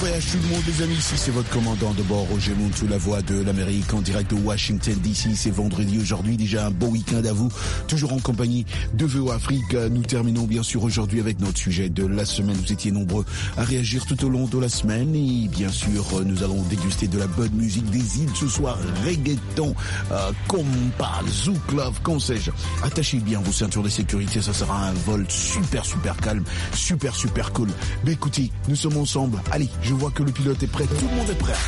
voyage tout le monde, les amis. Ici, c'est votre commandant de bord, Roger Montou, la voix de l'Amérique, en direct de Washington DC. C'est vendredi aujourd'hui, déjà un bon week-end à vous. Toujours en compagnie de VO Afrique. Nous terminons bien sûr aujourd'hui avec notre sujet de la semaine. Vous étiez nombreux à réagir tout au long de la semaine. Et bien sûr, nous allons déguster de la bonne musique des îles ce soir. Reggaeton, compas, zouk love, qu'on sais-je. Attachez bien vos ceintures de sécurité. Ça sera un vol super calme, super cool. Mais écoutez, nous sommes ensemble. Allez, je vois que le pilote est prêt. Tout le monde est prêt.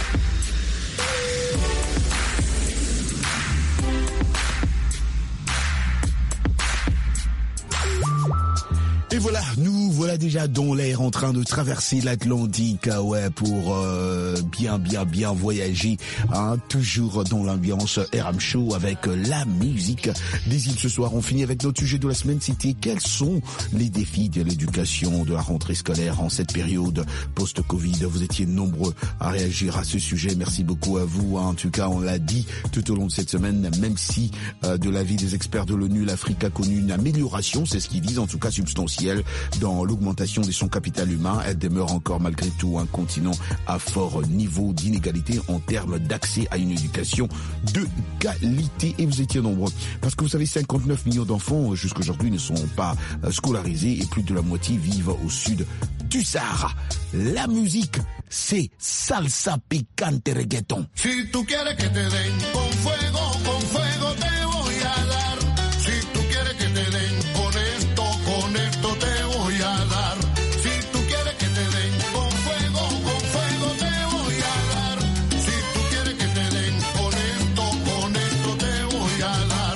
Et voilà, nous voilà déjà dans l'air en train de traverser l'Atlantique, ouais, pour bien voyager, hein, toujours dans l'ambiance RM Show avec la musique des îles. Ce soir, on finit avec notre sujet de la semaine, c'était quels sont les défis de l'éducation, de la rentrée scolaire en cette période post-Covid. Vous étiez nombreux à réagir à ce sujet, merci beaucoup à vous, hein. En tout cas, on l'a dit tout au long de cette semaine, même si de l'avis des experts de l'ONU, l'Afrique a connu une amélioration, c'est ce qu'ils disent, en tout cas substantielle, dans l'augmentation de son capital humain. Elle demeure encore malgré tout un continent à fort niveau d'inégalité en termes d'accès à une éducation de qualité. Et vous étiez nombreux, parce que vous savez, 59 millions d'enfants jusqu'aujourd'hui ne sont pas scolarisés et plus de la moitié vivent au sud du Sahara. La musique, c'est salsa picante reggaeton. Si tu quieres que te den con fuego te voy a dar. Si tú quieres que te den con esto te voy a dar. Si tú quieres que te den con fuego te voy a dar. Si tú quieres que te den con esto te voy a dar.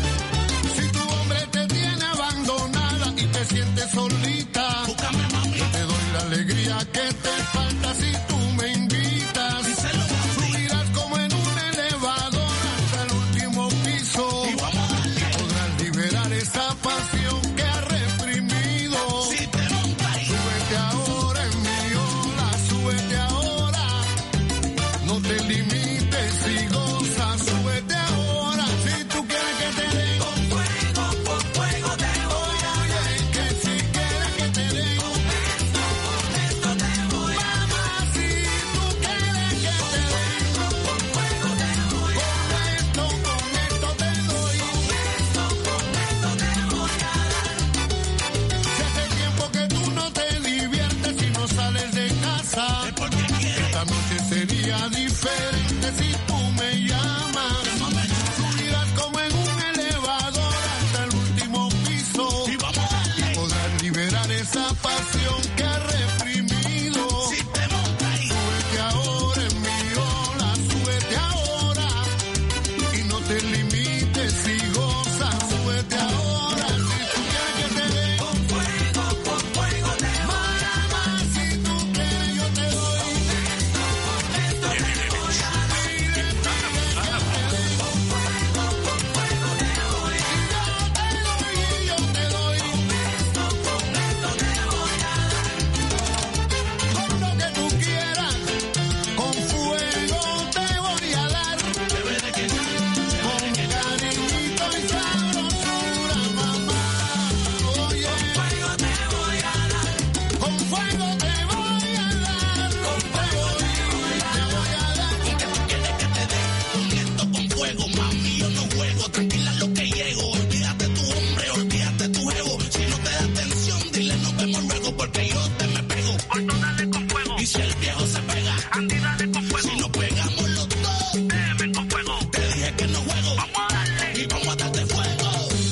Si tu hombre te tiene abandonada y te sientes solita, búscame, mami. Yo te doy la alegría que te falta si tú me invitas. Subirás como en un elevador hasta el último piso y podrás liberar esa pasión que ha reprimido. Si te montas, súbete ahora en mi ola, súbete ahora. No te limites y goza, súbete ahora. Si tú quieres que te den con fuego te voy a dar. Que si quieres que te den con esto te voy a dar. Mamá, si tú quieres que te den con fuego te voy a dar. Con esto te doy. Con esto te voy a dar. Si hace tiempo que tú no te diviertes y no sales de casa, esta noche sería diferente si tú me llamas. Subirás como en un elevador hasta el último piso y podrás liberar esa pasión que ha reprimido. Súbete ahora en mi ola, súbete ahora y no te limites y goza, súbete ahora. Si tú quieres que te den con fuego te voy a dar. Mamá, si tú quieres yo te doy. Con lo que tú quieras, con fuego te voy a dar. Con cariñito y sabrosura, mamá. Oye, con fuego te voy a dar. Con fuego te voy a dar. Con fuego te voy a dar. ¿Y qué tú quieres que te dé? Con fuego, mami, yo no juego. Tranquila lo que llego. Olvídate tu hombre, olvídate tu ego. Si no te da atención, dile nos vemos luego porque yo te me pego. Hoy no dale con fuego. Y si el viejo se pega, Andy dale con fuego. Si nos pegamos los dos, déjame con fuego. Te dije que no juego. Vamos a darle y vamos a darte fuego.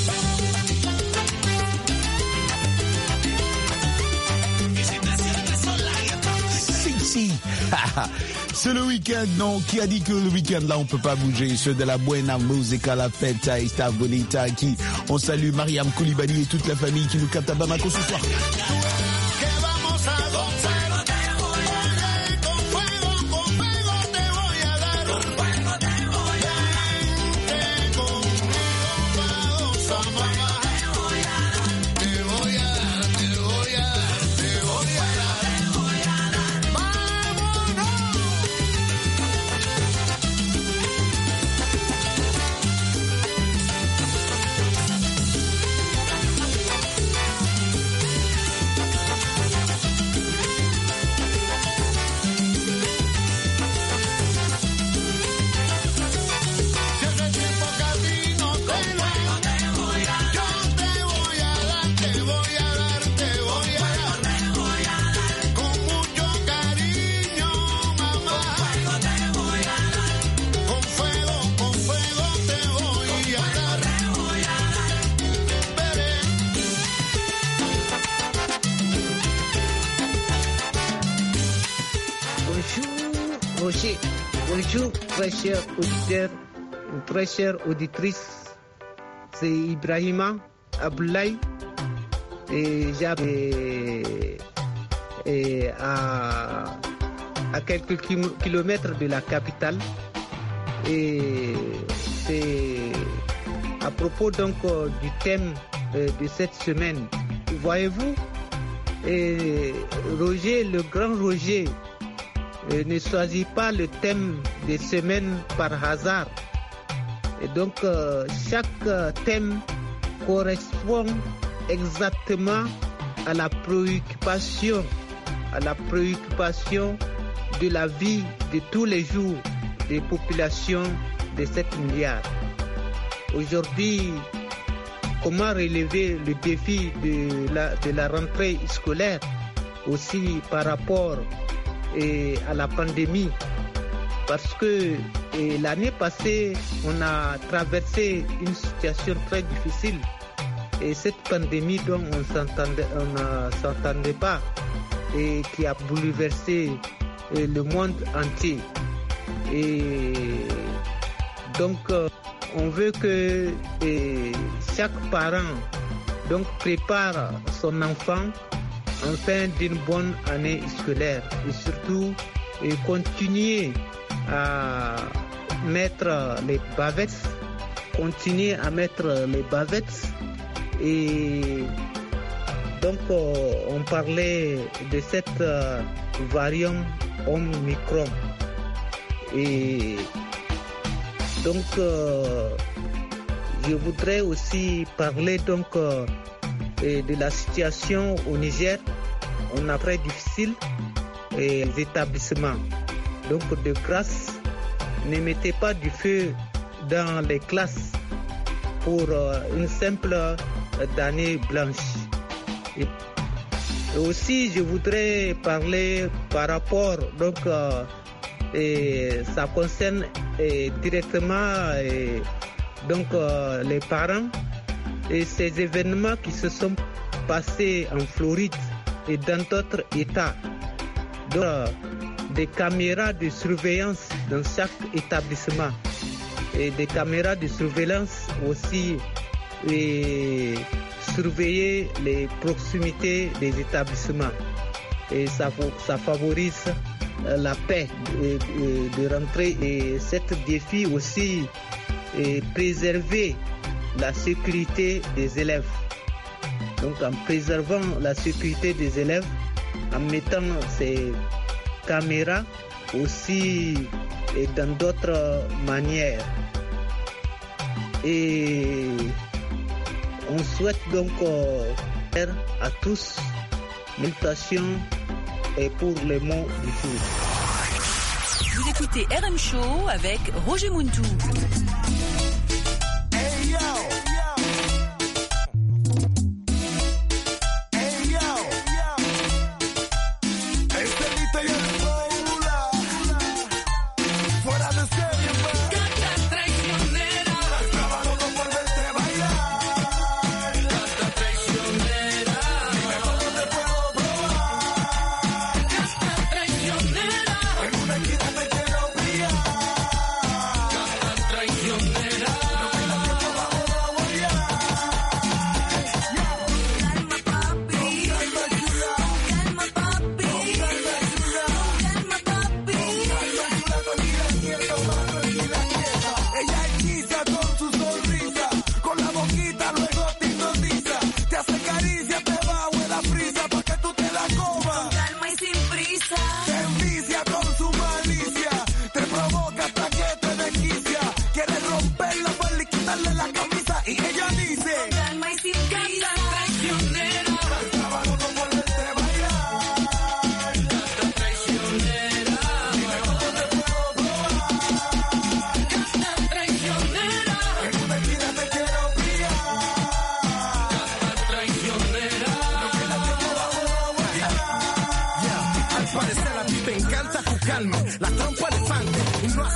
Y si te sientes sola y estás Si. C'est le week-end, non? Qui a dit que le week-end, là, on peut pas bouger? C'est de la buena musica, la feta, esta bonita, qui, on salue Mariam Koulibaly et toute la famille qui nous capte à Bamako ce soir. que vamos a gozar. Oye, con fuego te voy a dar. Con fuego te voy a dar. Vente conmigo pa' gozar, mamá. Te voy a dar. Te voy a dar, te voy a dar, te voy a dar. Te voy a dar. ¡Vámonos! Bonjour, très chers auditeurs, très chères auditrices. C'est Ibrahima Abdoulaye et j'habite à quelques kilomètres de la capitale. Et c'est à propos donc du thème de cette semaine. Voyez-vous, Roger, le grand Roger, ne choisit pas le thème des semaines par hasard. Et donc, chaque thème correspond exactement à la préoccupation de la vie de tous les jours des populations de 7 milliards. Aujourd'hui, comment relever le défi de la rentrée scolaire, aussi par rapport à la pandémie, parce que l'année passée, on a traversé une situation très difficile et cette pandémie dont on ne s'entendait pas et qui a bouleversé le monde entier. Et donc, on veut que chaque parent donc prépare son enfant en fin d'une bonne année scolaire et surtout continuer à mettre les bavettes, et donc on parlait de cette variant Omicron et donc je voudrais aussi parler donc de la situation au Niger. On a très difficile les établissements. Donc de grâce, ne mettez pas du feu dans les classes pour une simple année blanche. Et aussi, je voudrais parler par rapport, donc, ça concerne directement donc, les parents et ces événements qui se sont passés en Floride et dans d'autres États. Donc, des caméras de surveillance dans chaque établissement et des caméras de surveillance aussi et surveiller les proximités des établissements et ça favorise la paix de rentrée et cet défi aussi et préserver la sécurité des élèves. Donc en préservant la sécurité des élèves, en mettant ces caméras aussi et dans d'autres manières. Et on souhaite donc à tous méditation et pour les mots du jour. Vous écoutez RM Show avec Roger Muntou.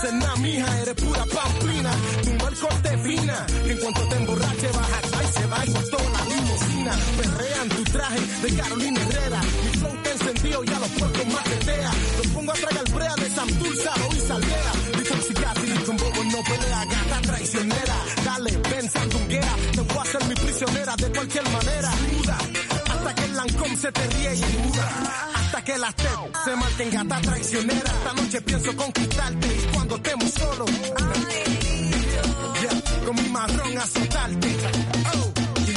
conoces nada, mija, eres pura pamplina. Tumba el corte fina, que en cuanto te emborrache baja y se va por toda la limosina. Perrean tu traje de Carolina Herrera. Mi flow te encendido y a los puertos maquetea. Los pongo a tragar brea de Santur, Salo y Saldea. Dicen psiquiatría con bobo no pelea, gata traicionera. Dale, ven, sandunguea, te voy a hacer mi prisionera de cualquier manera. Muda, hasta que el Lancôme se te ríe y muda. Hasta que la TED se mantenga gata traicionera. Esta noche pienso conquistarte y cuando estemos solos, yeah, con mi marrón azotarte. Oh.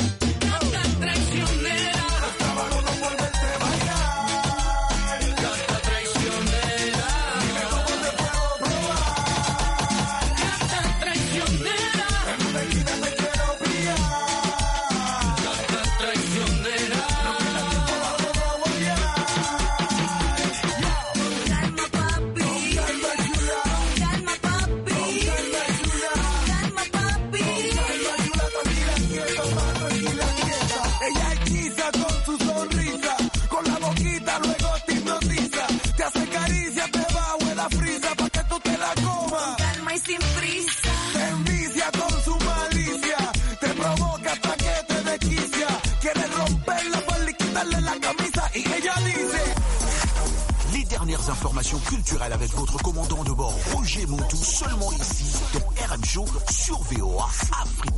Informations culturelles avec votre commandant de bord Roger Montou, seulement ici dans RM Show sur VOA Afrique.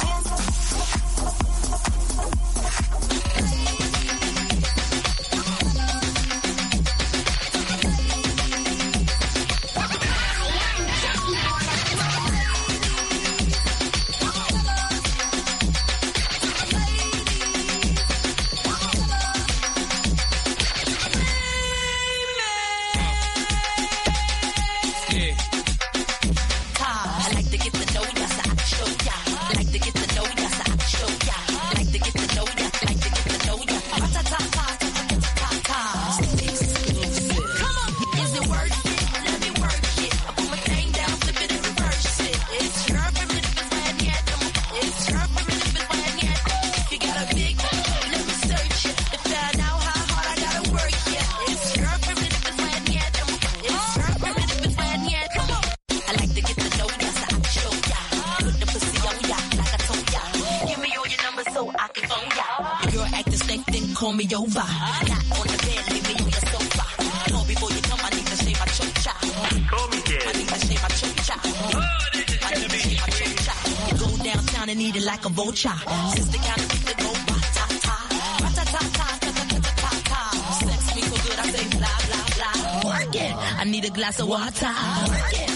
Call me over. Not on the bed, leave me on your sofa. No, before you come, I need to shave my chocha. Call me dead. I need to shave my chocha. I need to shave my chocha. Go downtown and eat it like a vulture. Sister kind of keep the go ba-ta-ta. Ba-ta-ta-ta, ta-ta-ta-ta-ta. Sex me so good, I say blah, blah, blah. Work it. I need a glass of water. Work it.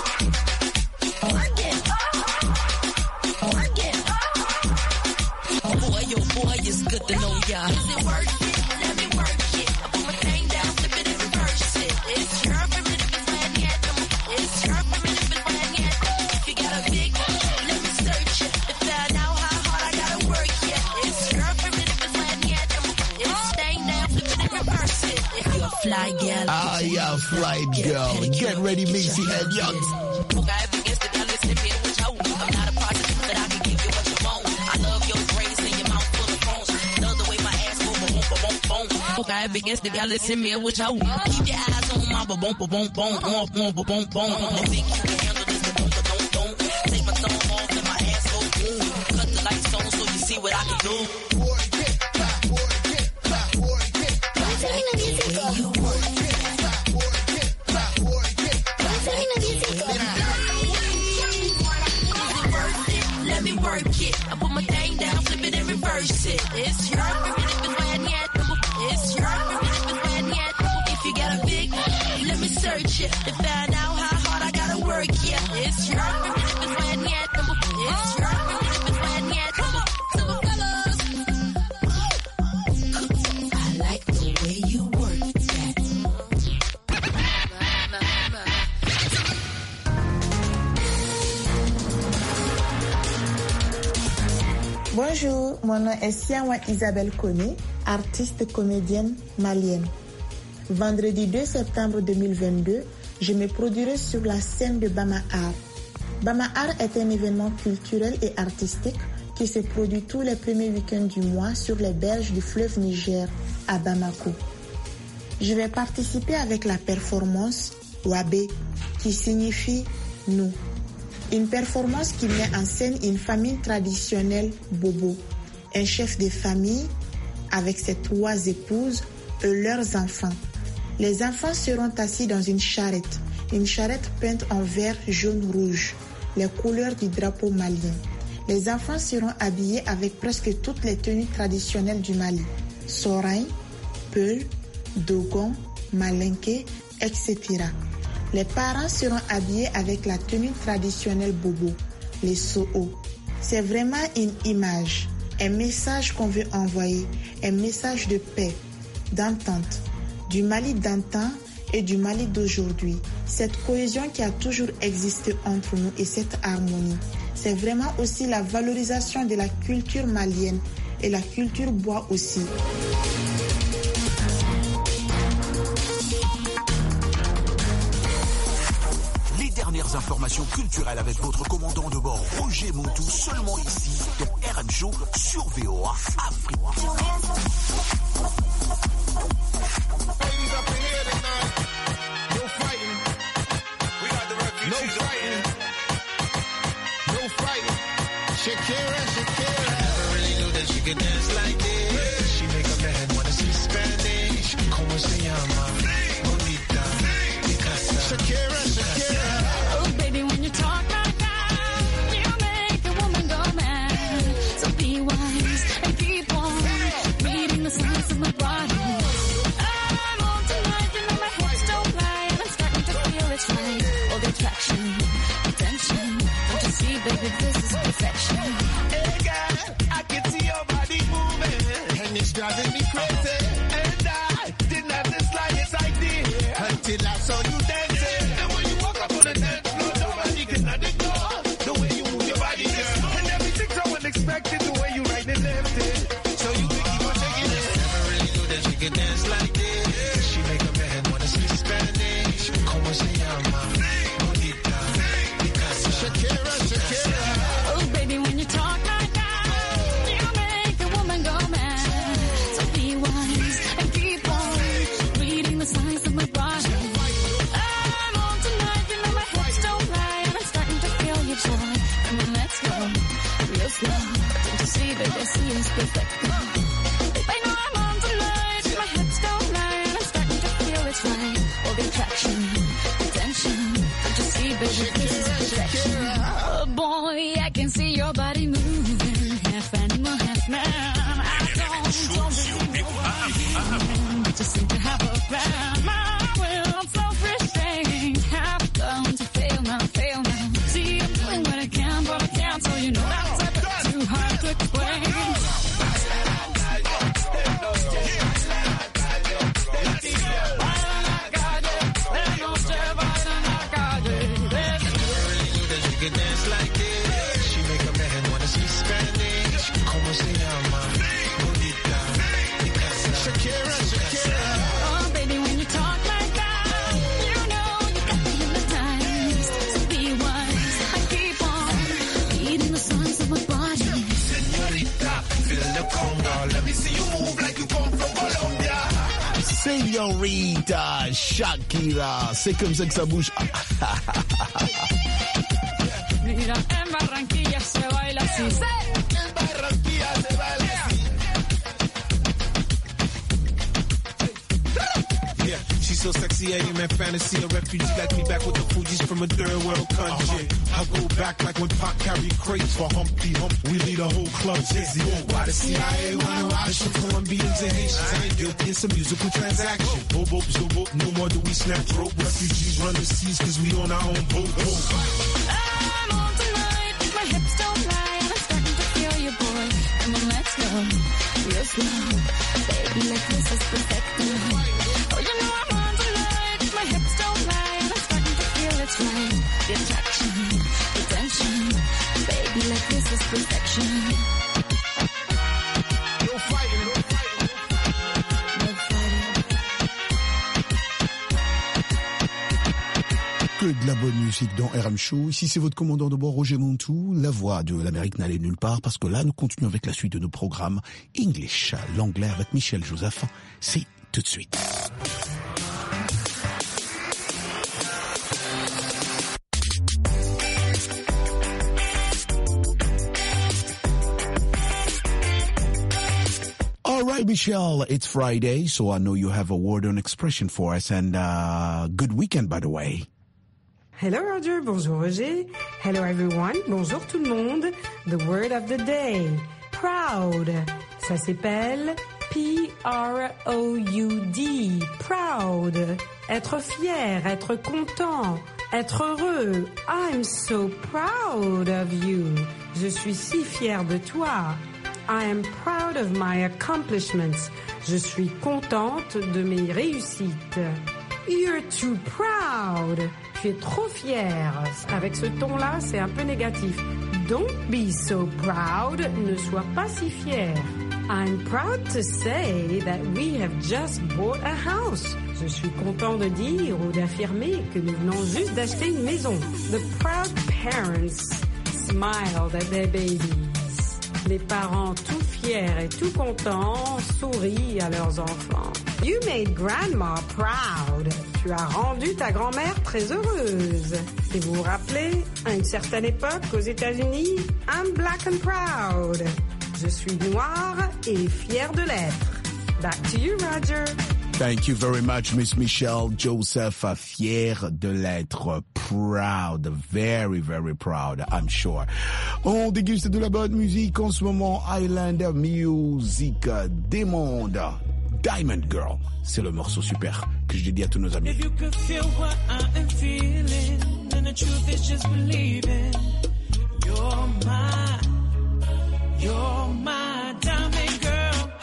Work it. Work it. Boy, your boy is good to know ya. Is it worth it? Let me work it. I put my thing down, flip it and reverse it. It's your favorite if it's wet yet. It's your favorite if it's wet yet. If you got a big, let me search it. To find out how hard I gotta work yet. It's your favorite if it's wet yet. It's staying down, flip it and reverse it. If you're a fly girl. Ah, yeah, fly girl. Get ready, Macy and Young. I begins to y'all listen me with your keep your eyes on my boom boom boom boom boom boom boom boom. No think you can handle this, but don't. Take my thumb off and my ass go boom. Cut the lights on so you see what I can do. Boy, get back, boy, get back, boy, get back. You work, get back, boy, get back, boy, get back. Is it worth it? Let me work it. I put my thing down, flip it and reverse it. It's your favorite if it's wet yet. It's your favorite if it's wet yet. If you got a big, let me search it to find out how hard I gotta work. Yeah, it's your favorite if it's wet yet. It's your favorite if it's wet yet. Silver fellas, I like the way you work that. Bonjour, mon nom est Siawa Isabelle Koné, artiste comédienne malienne. Vendredi 2 septembre 2022, je me produirai sur la scène de Bama Art. Bama Art est un événement culturel et artistique qui se produit tous les premiers week-ends du mois sur les berges du fleuve Niger à Bamako. Je vais participer avec la performance Wabé, qui signifie nous. Une performance qui met en scène une famille traditionnelle bobo, un chef de famille avec ses 3 épouses et leurs enfants. Les enfants seront assis dans une charrette peinte en vert, jaune, rouge, les couleurs du drapeau malien. Les enfants seront habillés avec presque toutes les tenues traditionnelles du Mali, Soraï, Peul, Dogon, Malinké, etc. Les parents seront habillés avec la tenue traditionnelle bobo, les Soho. C'est vraiment une image, un message qu'on veut envoyer, un message de paix, d'entente, du Mali d'antan et du Mali d'aujourd'hui. Cette cohésion qui a toujours existé entre nous et cette harmonie, c'est vraiment aussi la valorisation de la culture malienne et la culture bois aussi. Dernières informations culturelles avec votre commandant de bord Roger Montou, seulement ici dans RM Show sur VOA Afrique. Shakira, never really knew that she could dance like this. She make a man wanna speak Spanish. Como se llama? Bonita, Picasa. Shakira. Oh, baby, when you talk like that, you make a woman go mad. So be wise and keep on reading the signs of my body. I'm on tonight, you know my hips don't lie, and I'm starting to feel it's right. All the attraction, attention, don't you see, baby, this is perfection. Hey girl, I can see your body moving, and it's driving me crazy. And I didn't have the slightest idea until I saw you dancing. And when you walk up on the dance floor, nobody can ignore the way you move your body, girl. And everything's so unexpected, the way you right and left it. So you can keep on shaking it. Never really knew that she could dance like this. She make a man wanna speak Spanish. Como se llama? Bonita, Picasa. Shakira. Oh, baby, when you talk like that, you make a woman go mad. So be wise and keep on reading the signs of my body. I'm on tonight, you know my hips don't lie, and I'm starting to feel your joy. Come on, let's go, real slow. Don't you see, baby, I see it's perfect. I know I'm on tonight, my hips don't lie, and I'm starting to feel it's right. All the attraction, attention. Don't you see, baby, this is perfection. Oh boy, I can see your body moving, half animal, half man. I don't believe but you seem to have a plan. My will, I'm self-restrained, have come to fail now. See, I'm doing what I can, but I can't, so you know that's a bit too hard to explain. Dance like this. She make a man wanna speak Spanish. Como se llama? Bonita, Picasa. Shakira. Oh, baby, when you talk like that, you know you got me hypnotized. So be wise, I keep on reading the signs of my body. Señorita, feel the conga. Let me see you move like you come from Colombia. Señorita Shakira, c'est comme ça que ça bouge. Mira, en Barranquilla se baila así. En Barranquilla se baila así. Yeah, she's so sexy, I am in fantasy. A refugee like me back with the Fugees from a third world country. I go back like when Pac carried crates for Humpty Hump. We lead a whole club dizzy. Why the CIA wanna watch from Colombians and Haitians? I ain't guilty, it's a musical transaction. Bobo, zobo, no more do we snatch rope. Refugees run the seas cause we on our own boat. I'm on tonight, my hips don't lie, and I'm starting to feel you, boy. Come on, let's go, real slow. Baby, like this is perfect. Oh, you know I'm on tonight, my hips don't lie, and I'm starting to feel it's right. The attraction, the tension. Baby, like this is perfection. No fighting. Que de la bonne musique dans RM Show. Ici, c'est votre commandant de bord, Roger Montou. La voix de l'Amérique n'allait nulle part parce que là, nous continuons avec la suite de nos programmes English. L'anglais avec Michel Joseph. C'est tout de suite. right, Michelle, it's Friday, so I know you have a word on expression for us, and good weekend, by the way. Hello Roger, bonjour Roger. Hello everyone, bonjour tout le monde. The word of the day, proud. Ça s'appelle P-R-O-U-D, proud. Être fier, être content, être heureux. I'm so proud of you. Je suis si fier de toi. I am proud of my accomplishments. Je suis contente de mes réussites. You're too proud. Tu es trop fier. Avec ce ton-là, c'est un peu négatif. Don't be so proud. Ne sois pas si fier. I'm proud to say that we have just bought a house. Je suis content de dire ou d'affirmer que nous venons juste d'acheter une maison. The proud parents smiled at their babies. Les parents tout fiers et tout contents sourient à leurs enfants. You made grandma proud. Tu as rendu ta grand-mère très heureuse. Et vous vous rappelez, à une certaine époque aux États-Unis, I'm black and proud. Je suis noire et fière de l'être. Back to you, Roger. Thank you very much, Miss Michelle Joseph. Fière de l'être, proud, very, very proud, I'm sure. On déguste de la bonne musique en ce moment. Island Music Demande Diamond Girl. C'est le morceau super que je dédie à tous nos amis. If you could feel what I am feeling, then the truth is just believing. You're my diamond girl.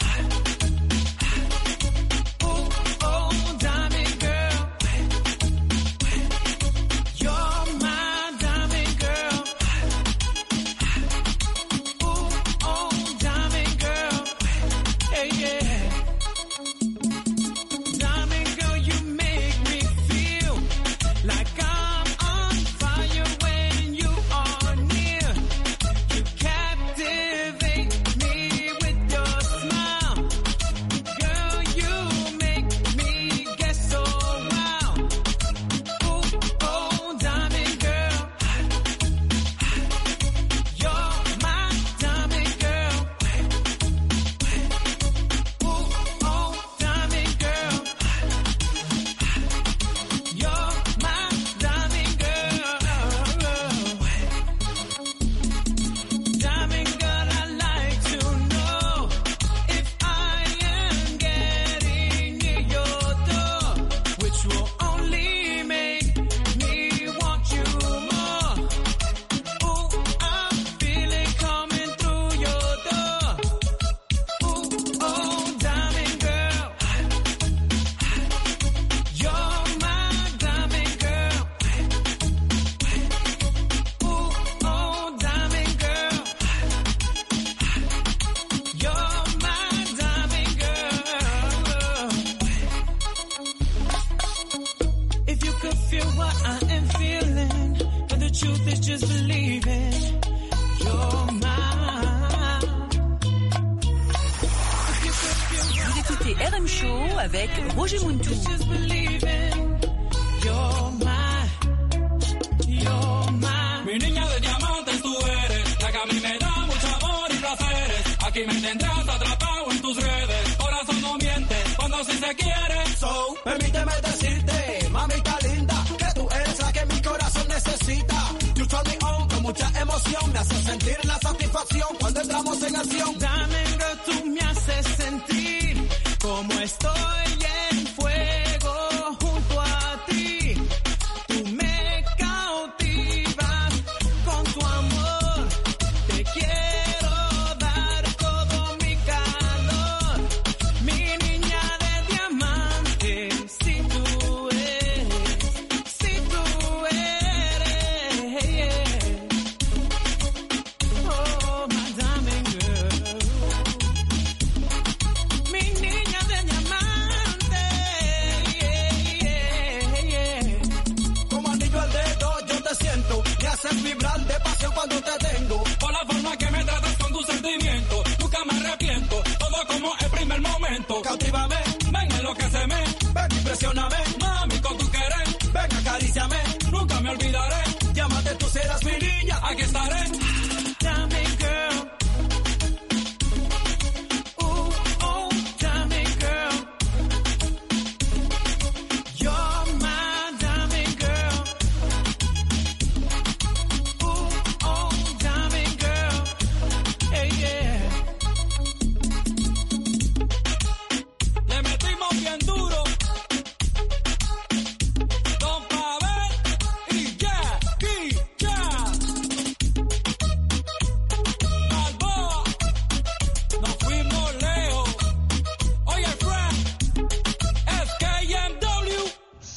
RM Show avec Roger Muntou. Mi niña de diamantes tú eres, la que a mí me da mucho amor y placeres. Aquí me tendrás atrapado en tus redes. Corazón no miente cuando sí se quiere. So, permíteme decirte, mamita linda, que tú eres la que mi corazón necesita. You turn me on con mucha emoción, me haces sentir la satisfacción cuando entramos en acción. Diamond girl, tú me haces sentir como estoy en fuego junto a ti. Tú me cautivas con tu amor. Te quiero dar todo mi calor. Mi niña de diamante, si tú eres, yeah. Oh, my diamond girl. Mi niña de diamante, yeah. Como anillo al dedo yo te siento, me haces vibrar de pasión cuando te tengo. Por la forma que me tratas con tu sentimiento, nunca me arrepiento, todo como el primer momento. Cautivame, Ven, enloquéceme, ven, impresióname, mami, con tu querer, ven, acaríciame, nunca me olvidaré. llámate, tú serás mi niña. Aquí estaré. Diamond girl. Ooh, oh,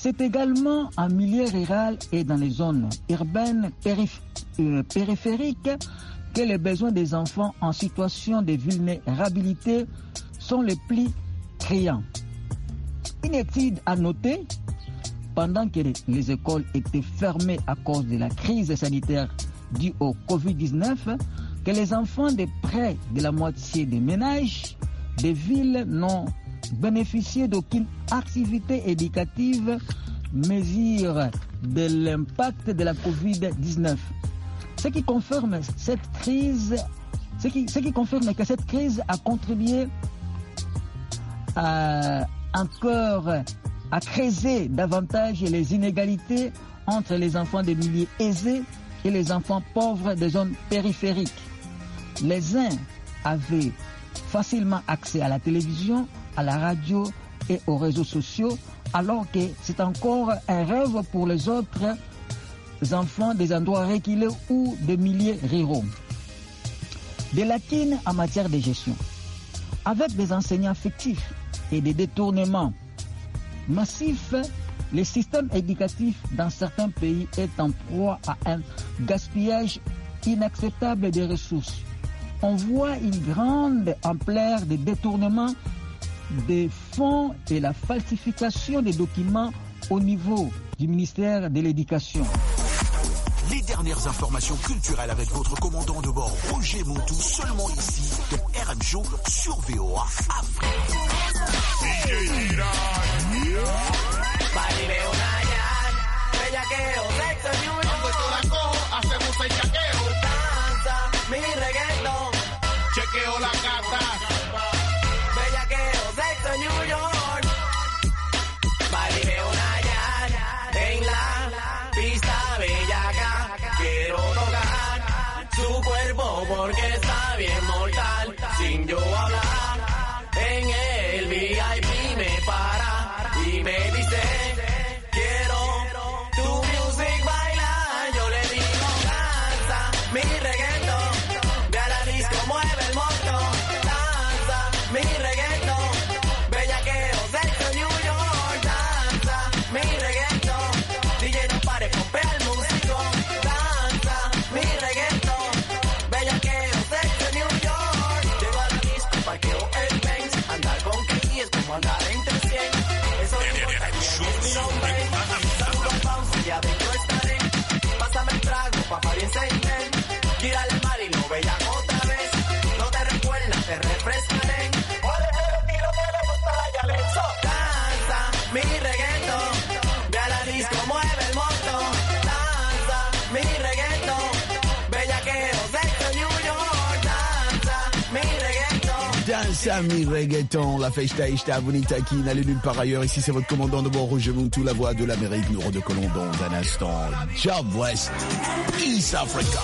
C'est également en milieu rural et dans les zones urbaines périphériques que les besoins des enfants en situation de vulnérabilité sont les plus criants. Une étude a noté, pendant que les écoles étaient fermées à cause de la crise sanitaire due au Covid-19, que les enfants de près de la moitié des ménages des villes n'ont bénéficié d'aucune activité éducative, mesure de l'impact de la Covid-19. Ce qui confirme que cette crise a contribué encore à creuser davantage les inégalités entre les enfants des milieux aisés et les enfants pauvres des zones périphériques. Les uns avaient facilement accès à la télévision, à la radio et aux réseaux sociaux, alors que c'est encore un rêve pour les autres enfants des endroits reculés ou des milieux ruraux. Des lacunes en matière de gestion. Avec des enseignants fictifs et des détournements massifs, le système éducatif dans certains pays est en proie à un gaspillage inacceptable des ressources. On voit une grande ampleur de détournements des fonds et la falsification des documents au niveau du ministère de l'Éducation. Les dernières informations culturelles avec votre commandant de bord, Roger Montou, seulement ici, de RM Show sur VOA Afrique. Chequeo la gata. Bellaqueo, sexo en New York. Baile una ya en la pista bellaca. Quiero tocar su cuerpo porque está bien mortal. Sin yo hablar, en el VIP me para y me dice: quiero tu music bailar. Yo le digo: danza mi reggaetón. Ve a la disco, mueve el montón. Danza mi reggaetón. Bellaqueo, sexo, New York. Danza mi reggaetón. DJ no pare, pompea el músico. Danza mi reggaetón. Bellaqueo, sexo, New York. Llego a la disco, parqueo el Benz. Andar con Kiki es como andar en 300. Eso no importa, es mi nombre. Saludo a Pausa y adentro estaré. Pásame el trago, papá, bien seinen. Tírale al mar y lo vean otra vez. No te recuerdas, te refrescaré. ¿Cuál es el estilo que le gusta a Yalenzo? Danza mi reggaetón. Ve a la disco, mueve el montón. Danza mi reggaetón. Bellaqueo, sexo, New York. Danza mi reggaetón. Danza mi reggaeton, la festa esta bonita qui n'allait nulle part ailleurs. Ici c'est votre commandant de bord, Roger Montou, la voix de l'Amérique. Nous redecollons dans un instant. Job West, East Africa.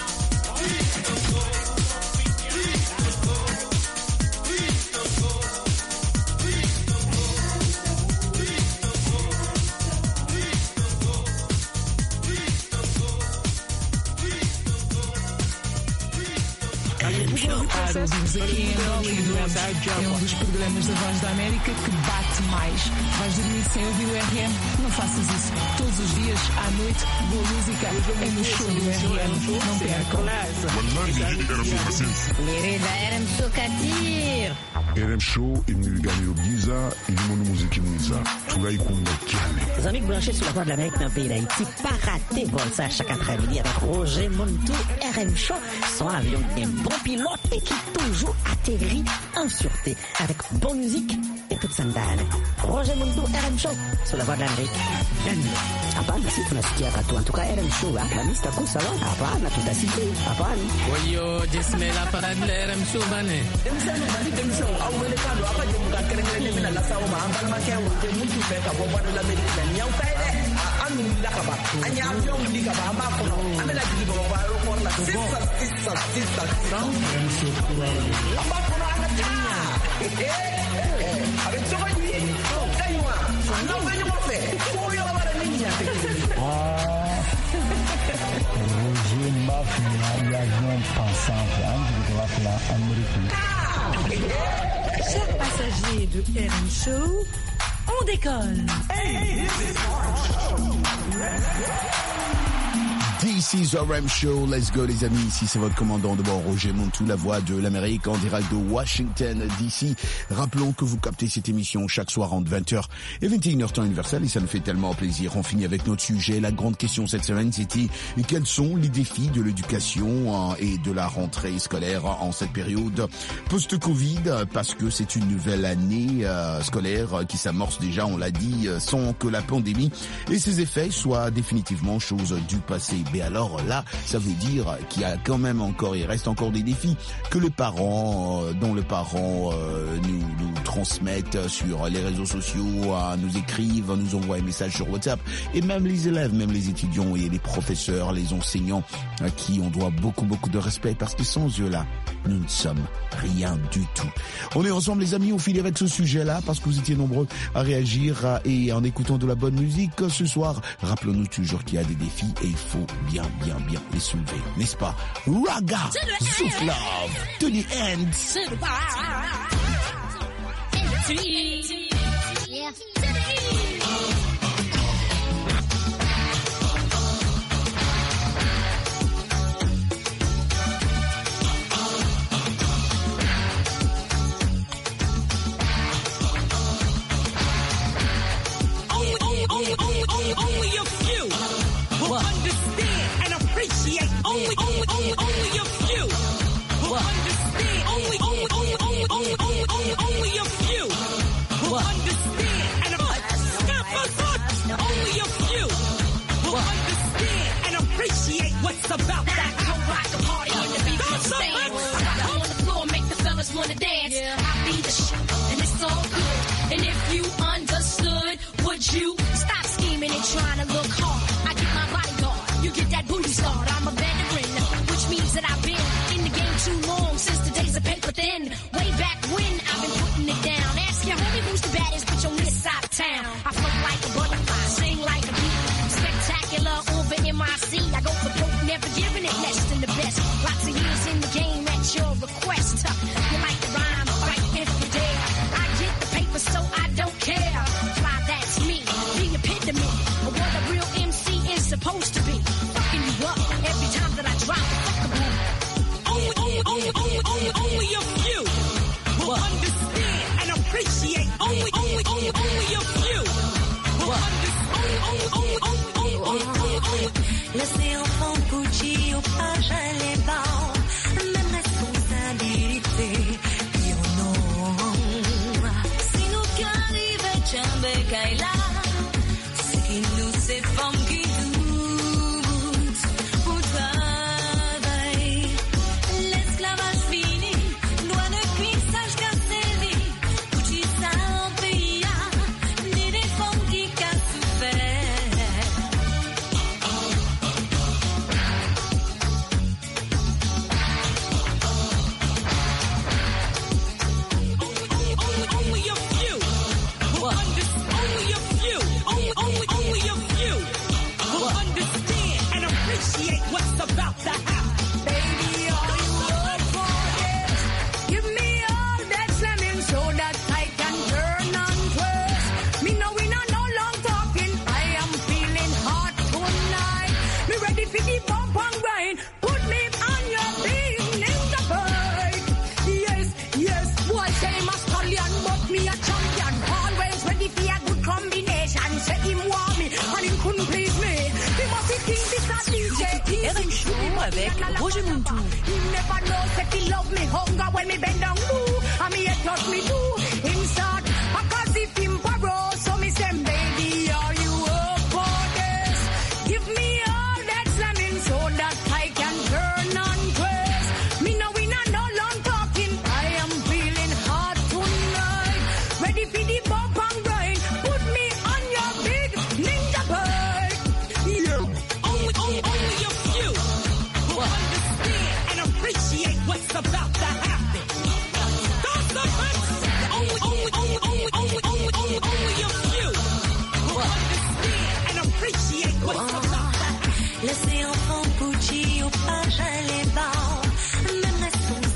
Ouvimos aqui em Hollywood, é um dos programas da Voz da América que bate mais. Vais dormir sem ouvir o RM? Não faças isso. Todos os dias, à noite, boa música é no show do RM. Não percam. L'Irida RM Show Katir. RM Show imnigani Giza ilimono muziki mwiza tunaikunda kiale. Les amis branchés sur la Voix de l'Amérique dans le pays d'Haïti, pas rater bon ça chaque après-midi avec Roger Montou, RM Show, son avion des bons pilotes et qui toujours atterrit en sûreté avec bonne musique et toute sandale. Roger Montou, RM Show sur la Voix de l'Amérique. Hapana, si tunasikia katu. En tout cas, RM Show, la mista kusa lo. Hapana, tutasikia. Hapana. Oyo, jesme la parade de RM Show, bane. Roger Mafia, l'avion pensant Chers passagers de RM Show, on décolle. This is RM Show. Let's go les amis. Ici c'est votre commandant de bord Roger Montou, la voix de l'Amérique en direct de Washington DC. Rappelons que vous captez cette émission chaque soir entre 20h et 21h temps universel et ça nous fait tellement plaisir. On finit avec notre sujet. La grande question cette semaine c'était quels sont les défis de l'éducation et de la rentrée scolaire en cette période post-Covid parce que c'est une nouvelle année scolaire qui s'amorce déjà, on l'a dit, sans que la pandémie et ses effets soient définitivement chose du passé. Mais alors là, ça veut dire qu'il y a quand même encore, il reste encore des défis que les parents, dont les parents nous transmettent sur les réseaux sociaux, nous écrivent, nous envoient un message sur WhatsApp, et même les élèves, même les étudiants et les professeurs, les enseignants, à qui on doit beaucoup de respect, parce que sans eux-là, nous ne sommes rien du tout. On est ensemble les amis, on finit avec ce sujet-là, parce que vous étiez nombreux à réagir, et en écoutant de la bonne musique ce soir, rappelons-nous toujours qu'il y a des défis, et il faut bien les soulever, n'est-ce pas? Raga, Zouk Love, to the end. Only a few will understand and appreciate. Only a few will understand. Only a few will understand and appreciate. Only a few will understand and appreciate what's about that. Don't rock the party when the beat comes down. On the floor, make the fellas wanna dance. I be the shit, and it's all good. And if you understood, would you stop scheming and trying to look hard? I get my bodyguard, you get that booty start. I'm a veteran, which means that I've been in the game too long, since the days of paper thin. Way back when I've been putting it down. Ask your homie who's the baddest bitch on this side of town. I float like a butterfly, sing like a bee. Spectacular over MIC. I go for broke, never giving it less than the best. Lots of years in the game at your request. You like the rhyme, right if you dare. I get the paper so I don't care. Fly, that's me, the epitome of what a real MC is supposed to be. Fucking you up every time that I drop a fuckable. Only a few will understand and appreciate. Only a few will understand. Laissez enfant Gucci au page à les bords, même responsabilité, dire non. Si nous qui arrivons, Tchambé Kaila, c'est qui nous c'est femmes qui doutent pour travail. L'esclavage fini, loin de cuissage cassé, Gucci ça en pays, ni des femmes qui cassent souffert. What's about to happen? Baby, are you up for this? Give me all that slamming so that I can turn and twist. Me know we not no long talking. I am feeling hot tonight. Me ready for the bump and grind. Put me on your beam in the fight. Yes, boy say I'm a stallion, but me a champion. Always ready for a good combination. Say him want me and him couldn't please me. He must be think this a DJ. RM Show avec Roger Montou. He never knows that he love me hunger when me bend down low. And me a touch me too. Him start cause if him borrow. So me say, baby, are you up for this? Give me all that slamming so that I can turn and twist. Me know we not no long talking. I am feeling hot tonight. Ready for the bump and grind. Put me on your big ninja bird. Only a few will understand and appreciate what's about to happen. Only a few will understand and appreciate what's about to happen. Laissez enfant Gucci au page à les bords, même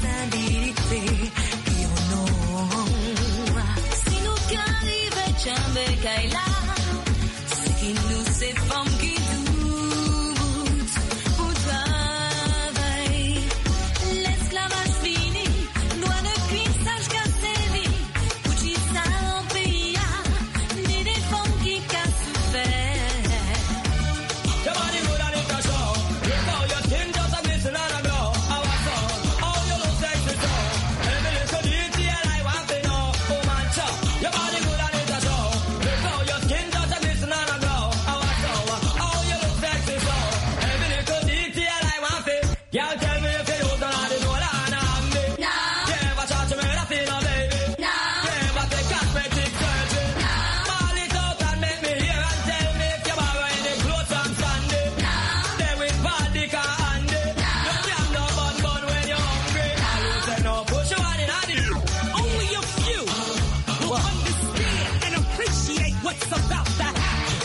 responsabilité, dire non. Si nous qui arrivons, avec Ayla. Ce qui nous c'est femmes qui doutent pour travail. L'esclavage fini, loin de cuissage cassé. Pour qui ça en pays, ni des femmes qui cassent souffert. Your body good and it a show. Look how your skin just a glisten and a glow. How I saw, how you look sexy so. Every little detail I want to know. Oh man, chow. Your body good and it a show. Look how your skin just a glisten and a glow. How I saw, how you look sexy so. Every little detail I want to. Girl, tell me if you use the line, no line on me. Nah. You ever touch me with a feeling, baby? Nah. You ever take cosmetic surgery? Nah. Ball it out and make me hear and tell me if you borrow any clothes from Sunday. They with body car handy. Don't jam no bun when you're hungry. All you say no, push your hand in on it. Only a few will understand and appreciate what's about to happen.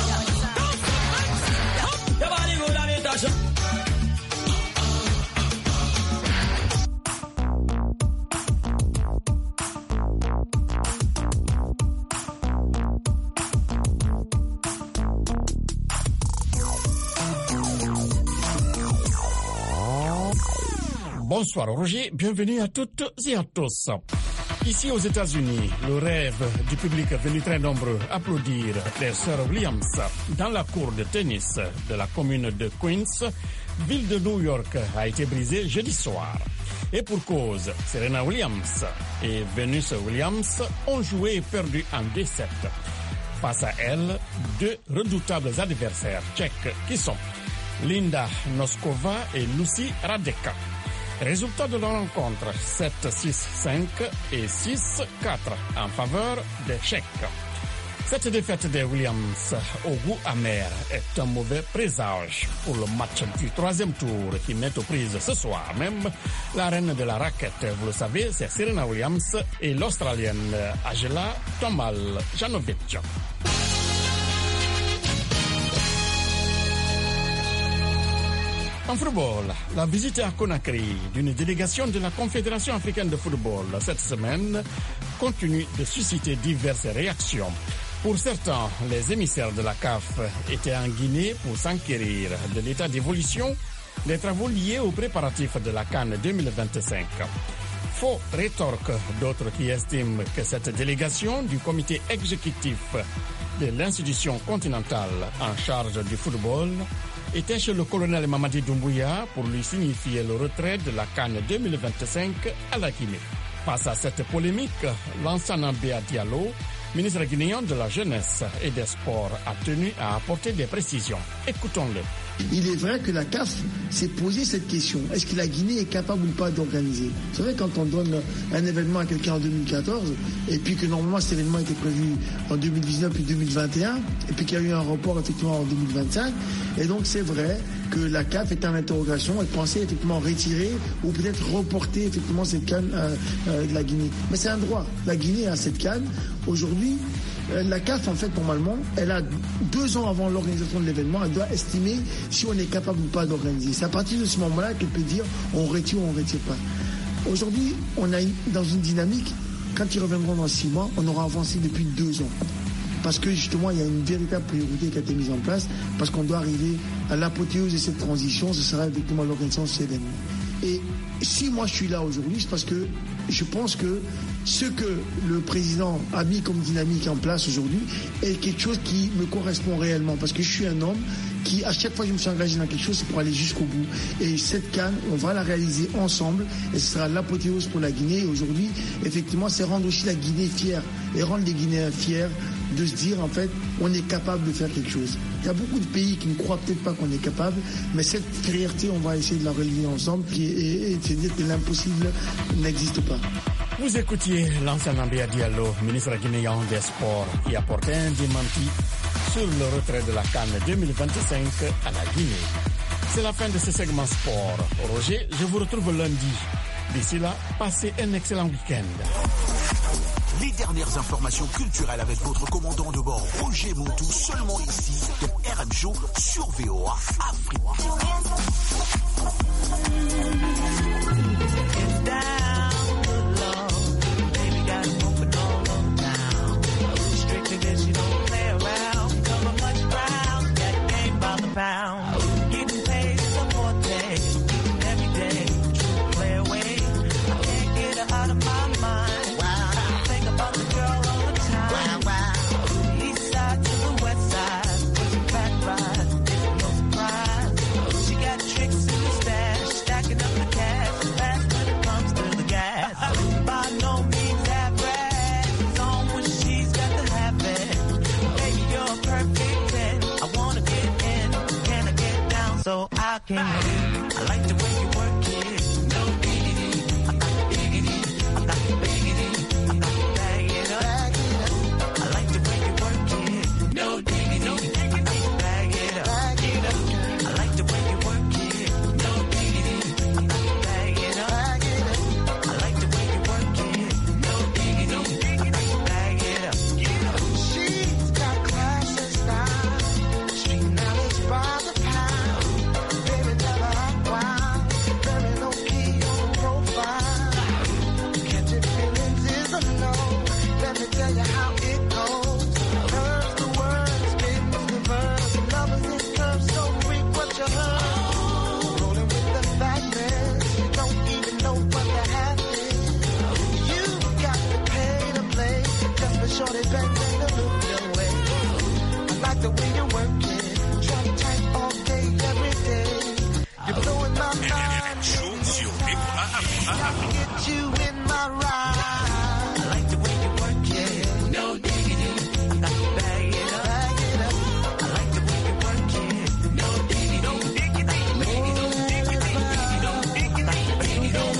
Your body good and it a show. Bonsoir Roger, bienvenue à toutes et à tous. Ici aux États-Unis, le rêve du public venu très nombreux applaudir les sœurs Williams dans la cour de tennis de la commune de Queens, ville de New York, a été brisé jeudi soir. Et pour cause, Serena Williams et Venus Williams ont joué et perdu en 2-7. Face à elles, deux redoutables adversaires tchèques qui sont Linda Noskova et Lucy Radecka. Résultat de la rencontre 7-6-5 et 6-4 en faveur des Tchèques. Cette défaite des Williams au goût amer est un mauvais présage pour le match du troisième tour qui met aux prises ce soir même la reine de la raquette. Vous le savez, c'est Serena Williams et l'Australienne Ajla Tomljanovic. En football, la visite à Conakry d'une délégation de la Confédération africaine de football cette semaine continue de susciter diverses réactions. Pour certains, les émissaires de la CAF étaient en Guinée pour s'enquérir de l'état d'évolution des travaux liés aux préparatifs de la CAN 2025. Faux rétorque d'autres qui estiment que cette délégation du comité exécutif de l'institution continentale en charge du football était chez le colonel Mamadi Doumbouya pour lui signifier le retrait de la CAN 2025 à la Guinée. Face à cette polémique, Lansana Bea Diallo, ministre guinéen de la Jeunesse et des Sports, a tenu à apporter des précisions. Écoutons-le. Il est vrai que la CAF s'est posé cette question. Est-ce que la Guinée est capable ou pas d'organiser? C'est vrai, quand on donne un événement à quelqu'un en 2014, et puis que normalement cet événement était prévu en 2019 puis 2021, et puis qu'il y a eu un report effectivement en 2025, et donc c'est vrai que la CAF est en interrogation et pensait effectivement retirer ou peut-être reporter effectivement cette CAN de la Guinée. Mais c'est un droit. La Guinée a cette CAN. Aujourd'hui, la CAF, en fait, normalement, elle a 2 ans avant l'organisation de l'événement, elle doit estimer si on est capable ou pas d'organiser. C'est à partir de ce moment-là qu'elle peut dire on retire ou on ne retire pas. Aujourd'hui, on est dans une dynamique, quand ils reviendront dans 6 mois, on aura avancé depuis 2 ans. Parce que justement, il y a une véritable priorité qui a été mise en place, parce qu'on doit arriver à l'apothéose de cette transition, ce sera effectivement l'organisation de cet événement. Et si moi je suis là aujourd'hui, c'est parce que je pense que ce que le président a mis comme dynamique en place aujourd'hui est quelque chose qui me correspond réellement. Parce que je suis un homme qui, à chaque fois que je me suis engagé dans quelque chose, c'est pour aller jusqu'au bout. Et cette CAN, on va la réaliser ensemble et ce sera l'apothéose pour la Guinée. Et aujourd'hui, effectivement, c'est rendre aussi la Guinée fière et rendre les Guinéens fiers de se dire, en fait, on est capable de faire quelque chose. Il y a beaucoup de pays qui ne croient peut-être pas qu'on est capable, mais cette fierté, on va essayer de la réaliser ensemble et de se dire que l'impossible n'existe pas. Vous écoutiez Lansana Bea Diallo, ministre guinéen des Sports, qui apportait un démenti sur le retrait de la CAN 2025 à la Guinée. C'est la fin de ce segment sport. Roger, je vous retrouve lundi. D'ici là, passez un excellent week-end. Les dernières informations culturelles avec votre commandant de bord, Roger Montou, seulement ici, dans RM Show sur VOA Afrique. Baby, got to move it all on now. Strictly this working. I like the way you work it. No diggity. I got the diggity. I got the biggity. I got to bag it up. I like the way you work it. No diggity. No diggity. I got to bag it up. I like the way you work it. No diggity. I got to bag it up. I like the way you work it. No diggity. No diggity. I got to bag it up. She's got class and style, street knowledge by the pound. Baby, never act wild, very low key on profile. Catching feelings is a no. Let me tell you how it goes. Curves the words, spins the verbs, lovers in curves, so freak what you heard. Rolling with the fatness, you don't even know what the half is. You got to pay to play, just for shorty bang bang to look your way. I like the way you work it, try to type all day, every day. You're blowing my mind, gotta get you in my ride. I like the way you work it. No diggity. I got to bag it up. I like the way you work it. No diggity. No diggity. No diggity. No diggity. No diggity. No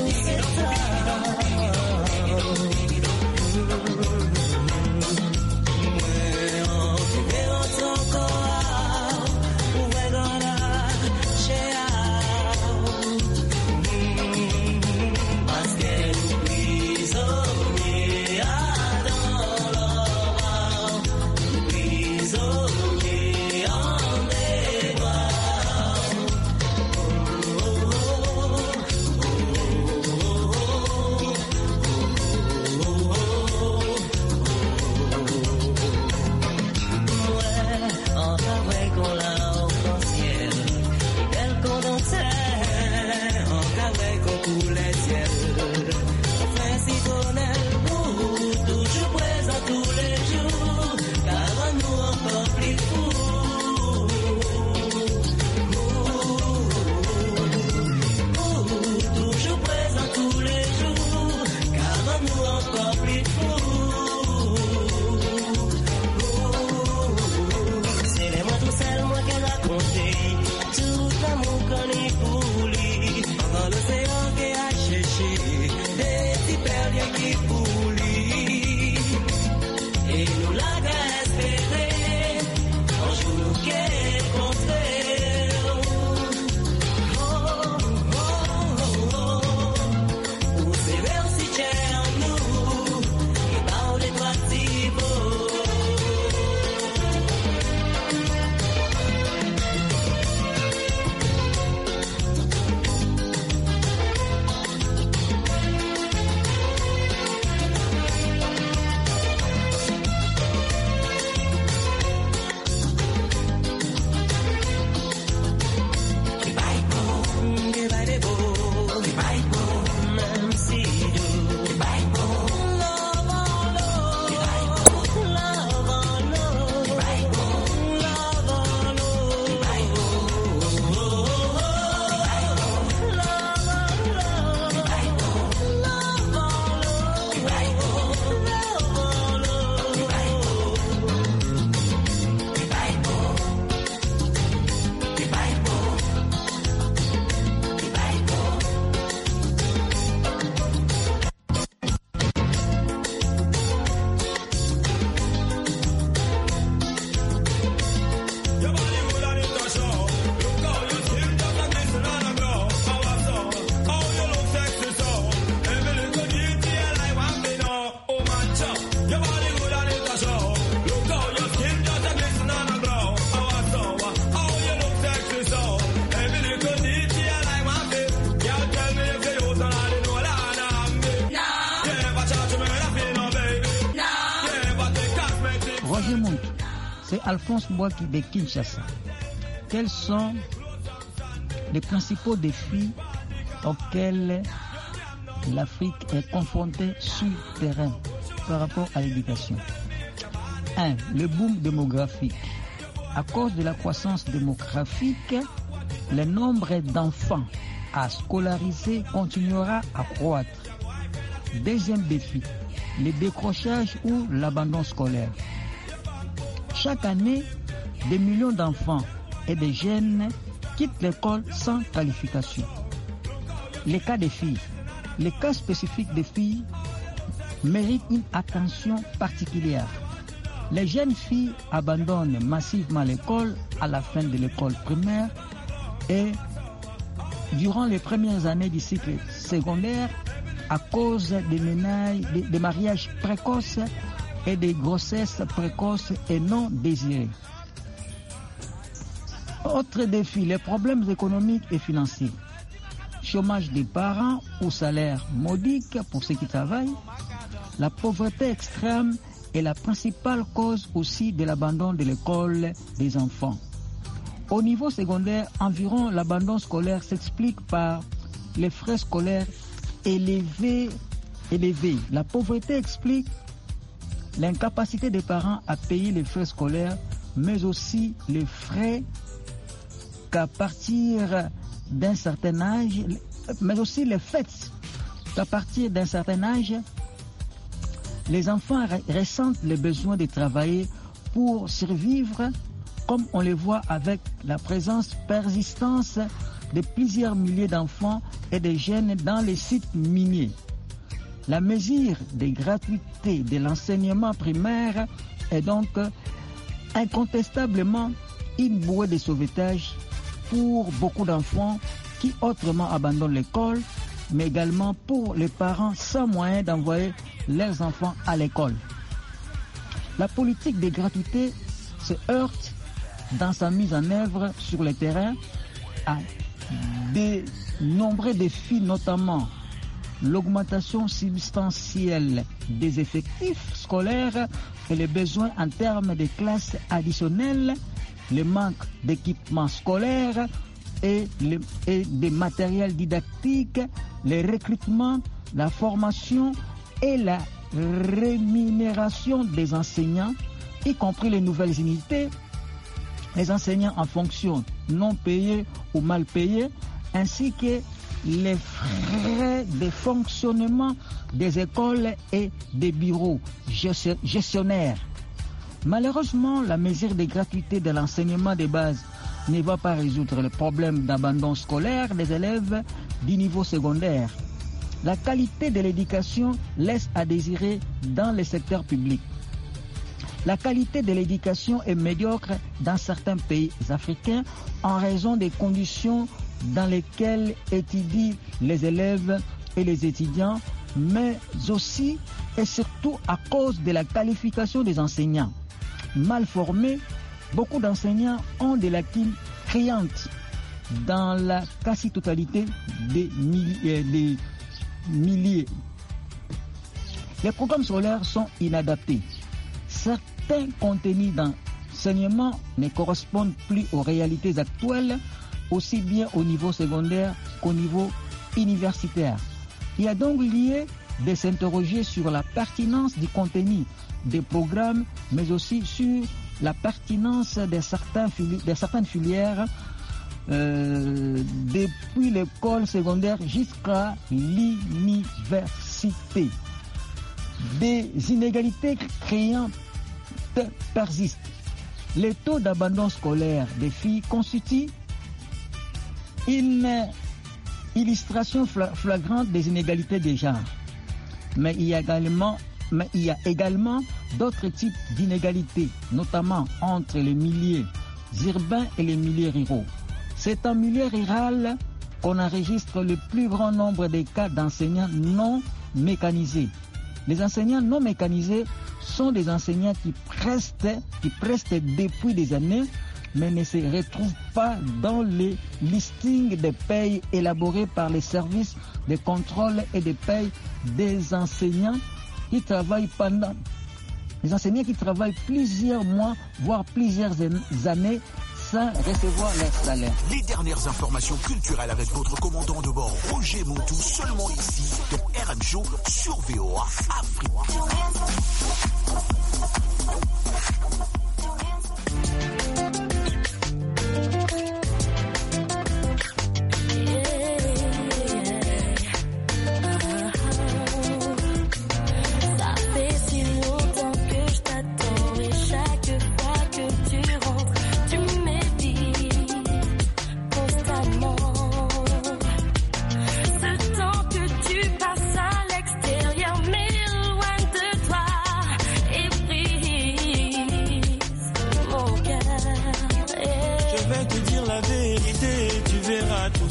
Roger Montou, c'est Alphonse Mbouaki de Kinshasa. Quels sont les principaux défis auxquels l'Afrique est confrontée sur le terrain par rapport à l'éducation? 1. Le boom démographique. À cause de la croissance démographique, le nombre d'enfants à scolariser continuera à croître. Deuxième défi, le décrochage ou l'abandon scolaire. Chaque année, des millions d'enfants et de jeunes quittent l'école sans qualification. Les cas des filles. Les cas spécifiques des filles méritent une attention particulière. Les jeunes filles abandonnent massivement l'école à la fin de l'école primaire et durant les premières années du cycle secondaire à cause des mariages précoces et des grossesses précoces et non désirées. Autre défi, les problèmes économiques et financiers. Chômage des parents ou salaire modique pour ceux qui travaillent. La pauvreté extrême est la principale cause aussi de l'abandon de l'école des enfants. Au niveau secondaire, environ l'abandon scolaire s'explique par les frais scolaires élevés. La pauvreté explique l'incapacité des parents à payer les frais scolaires, mais aussi les frais qu'à partir d'un certain âge, mais aussi le fait qu'à partir d'un certain âge, les enfants ressentent le besoin de travailler pour survivre, comme on le voit avec la présence persistante de plusieurs milliers d'enfants et de jeunes dans les sites miniers. La mesure de gratuité de l'enseignement primaire est donc incontestablement une bouée de sauvetage pour beaucoup d'enfants qui autrement abandonnent l'école, mais également pour les parents sans moyen d'envoyer leurs enfants à l'école. La politique de gratuité se heurte dans sa mise en œuvre sur le terrain à de nombreux défis, notamment l'augmentation substantielle des effectifs scolaires et les besoins en termes de classes additionnelles, le manque d'équipements scolaires et des matériels didactiques, le recrutement, la formation et la rémunération des enseignants, y compris les nouvelles unités, les enseignants en fonction non payés ou mal payés, ainsi que les frais de fonctionnement des écoles et des bureaux gestionnaires. Malheureusement, la mesure de gratuité de l'enseignement de base ne va pas résoudre le problème d'abandon scolaire des élèves du niveau secondaire. La qualité de l'éducation laisse à désirer dans le secteur public. La qualité de l'éducation est médiocre dans certains pays africains en raison des conditions dans lesquelles étudient les élèves et les étudiants, mais aussi et surtout à cause de la qualification des enseignants. Mal formés, beaucoup d'enseignants ont des lacunes criantes dans la quasi-totalité des milliers. Les programmes scolaires sont inadaptés. Certains contenus d'enseignement ne correspondent plus aux réalités actuelles, aussi bien au niveau secondaire qu'au niveau universitaire. Il y a donc lieu de s'interroger sur la pertinence du contenu des programmes, mais aussi sur la pertinence de certaines filières depuis l'école secondaire jusqu'à l'université. Des inégalités criantes persistent. Les taux d'abandon scolaire des filles constituent une illustration flagrante des inégalités de genre. Mais il y a également d'autres types d'inégalités, notamment entre les milieux urbains et les milieux ruraux. C'est en milieu rural qu'on enregistre le plus grand nombre de cas d'enseignants non mécanisés. Les enseignants non mécanisés sont des enseignants qui prestent depuis des années, mais ne se retrouvent pas dans les listings de paye élaborés par les services de contrôle et de paye des enseignants qui travaillent plusieurs mois, voire plusieurs années sans recevoir leur salaire. Les dernières informations culturelles avec votre commandant de bord, Roger Montou, seulement ici, dans RM Show sur VOA Afrique. Chaque fois que tu rentres, tu m'évites. Pour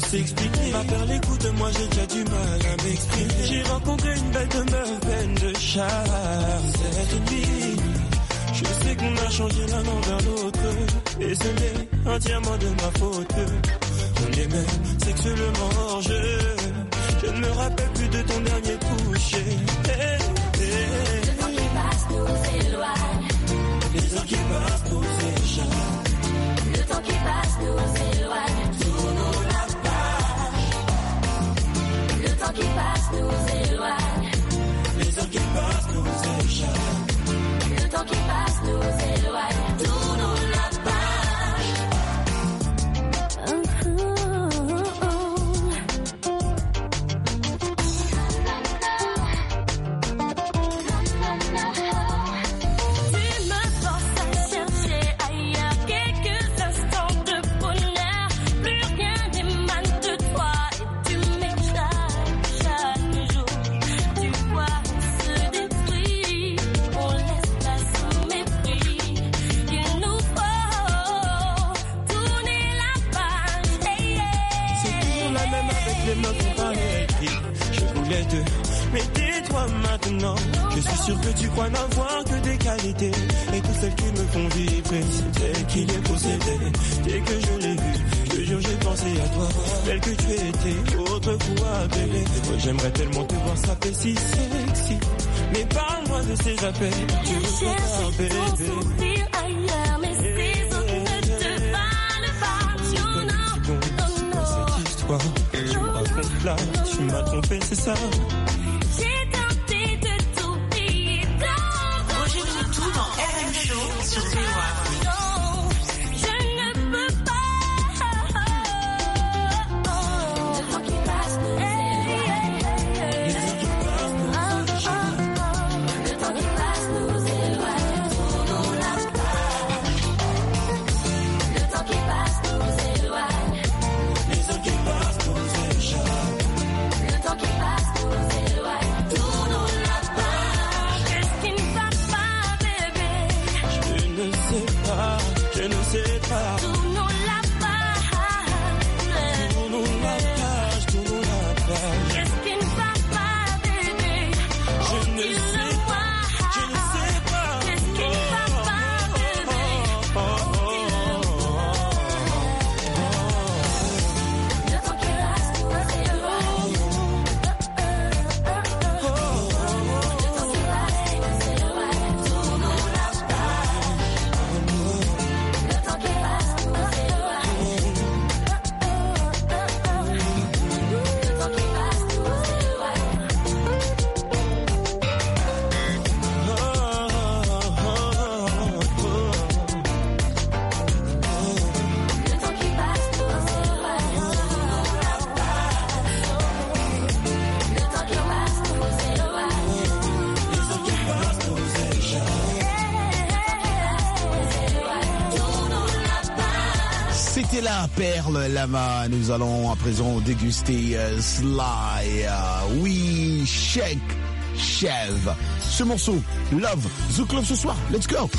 s'expliquer. Ma perle, écoute-moi, j'ai déjà du mal à m'exprimer. J'ai rencontré une bête de meuf pleine de charme. Cette nuit, je sais qu'on a changé l'un envers l'autre. Et ce n'est entièrement de ma faute. On est même sexuellement hors jeu. Je ne me rappelle plus de ton dernier toucher. Le temps qui passe nous éloigne. Les heures qui passent nous échappent. Le temps qui passe nous éloigne. Tournons la page. Le temps qui passe nous éloigne. Les heures qui passent nous échappent. Le temps qui passe nous éloigne. Tournons la page. Mais tais-toi maintenant. Je suis sûr que tu crois n'avoir que des qualités. Et toutes celles qui me font vibrer, c'est elle qui les possédait. Dès que je l'ai vue, je te jure j'ai pensé à toi. Belle que tu étais, autrefois belle. J'aimerais tellement te voir s'appeler si sexy. Mais parle-moi de ces appels. Je veux voir bébé. Ailleurs, mais ces autres ne te valent pas. Cette histoire, tu me racontes là, tu m'as trompé, c'est ça. J'ai tenté de t'oublier dans Roger Moutou dans RM Show sur VOA. Non, je ne peux pas. Le temps qui passe nous éloigne. Le temps qui passe nous éloigne. Le temps qui passe nous éloigne. Tournons la page. Le temps qui passe nous éloigne. Les heures qui passent nous échappent. Le temps qui passe nous éloigne. Tournons la page. Qu'est-ce qui ne va pas, bébé? Je ne sais pas, je ne sais pas. Tournons la page. Tournons la page, tournons la page. Qu'est-ce qui ne va pas, bébé? Je ne sais pas, je ne sais pas. Qu'est-ce qui ne va pas, bébé? Le temps qui passe nous éloigne. Le temps qui passe nous éloigne. Tournons la page. Le temps qui passe nous éloigne. Le temps qui passe nous éloigne. Le temps qui passe nous éloigne. Tournons la page. Le temps qui passe nous éloigne. Les heures qui passent nous échappent. Tournons la page. C'était la perle Lama. Nous allons à présent déguster Sly. Oui, Shake Chev. Ce morceau, Love the Club ce soir. Let's go.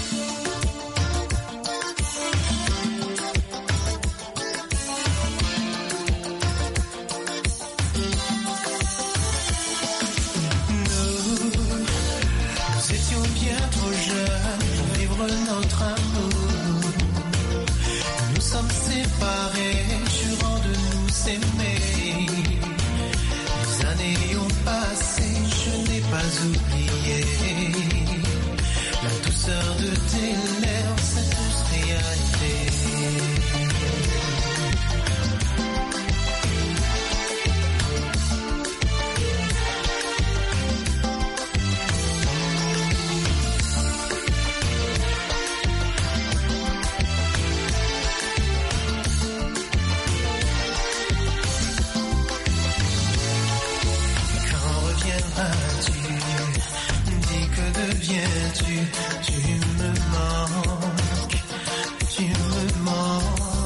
Nous étions bien trop jeunes pour vivre notre amour. Nous sommes séparés, jurant de nous aimer. Les années ont passé, je n'ai pas oublié la douceur de tes lèvres, cette douce réalité. Quand reviendras-tu? Dis que deviens-tu? Tu me manques, tu me manques.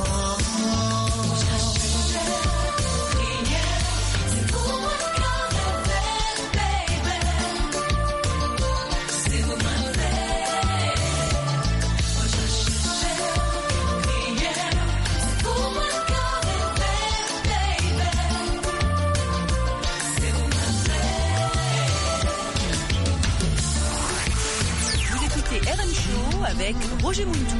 C'est pour moi comme un baby. C'est pour moi c'est pour moi comme un baby. avec Roger Muntou.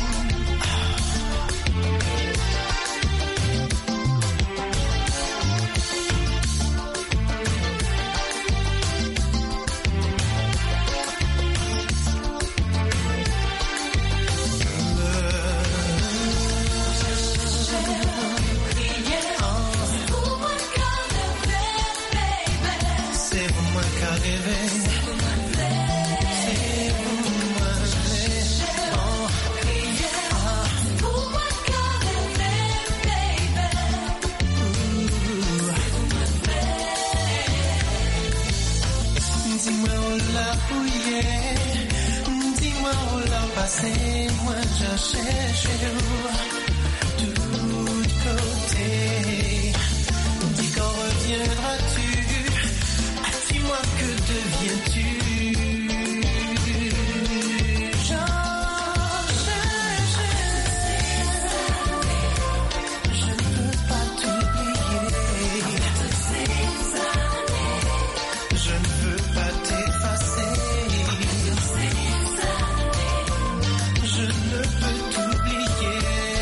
Dis-moi où l'a passé, moi je cherche de tous côtés. Dis quand reviendras-tu? Dis-moi que deviens-tu? Je ne peux pas t'oublier. Je ne veux pas t'effacer. Je ne peux t'oublier.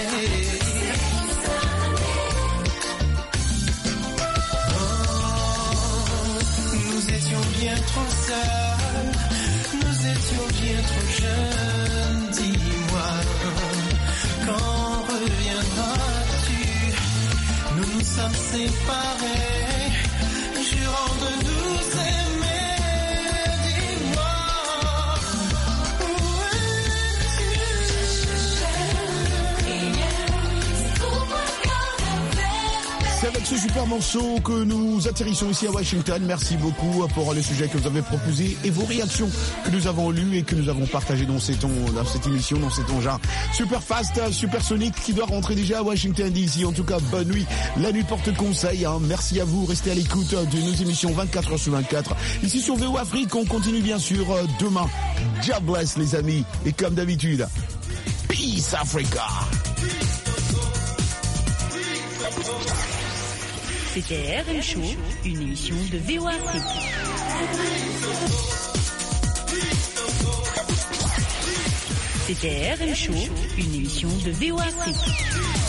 Oh, nous étions bien trop seuls, nous étions bien trop jeunes. Dis-moi, quand reviendras-tu? Nous nous sommes séparés, jurons de nous aimer. Dis-moi, où C'est avec ce super morceau que nous atterrissons ici à Washington. Merci beaucoup pour les sujets que vous avez proposés et vos réactions que nous avons lues et que nous avons partagées dans cette émission, dans cet engin super fast, super sonique qui doit rentrer déjà à Washington DC. En tout cas, bonne nuit. La nuit porte conseil. Merci à vous. Restez à l'écoute de nos émissions 24h/24. Ici sur VO Afrique, on continue bien sûr demain. God bless les amis. Et comme d'habitude, Peace Africa. C'était RM Show, une émission de VO Afrique. C'était RM Show, une émission de VO Afrique.